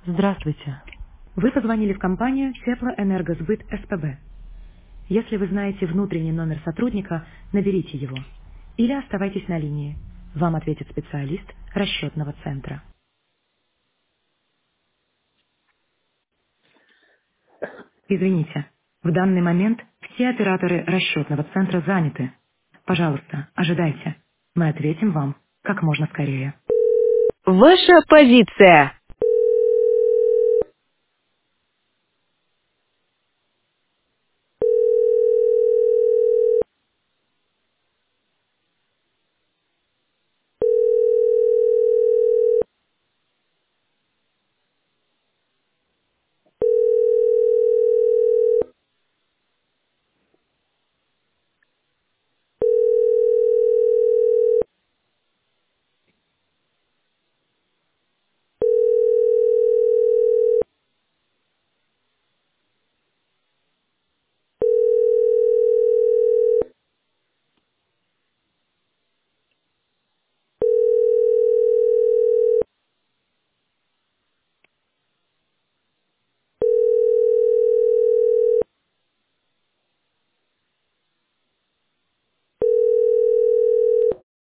Здравствуйте. Вы позвонили в компанию Теплоэнергосбыт СПБ. Если вы знаете внутренний номер сотрудника, наберите его. Или оставайтесь на линии. Вам ответит специалист расчетного центра. Извините, в данный момент все операторы расчетного центра заняты. Пожалуйста, ожидайте. Мы ответим вам как можно скорее. Ваша позиция.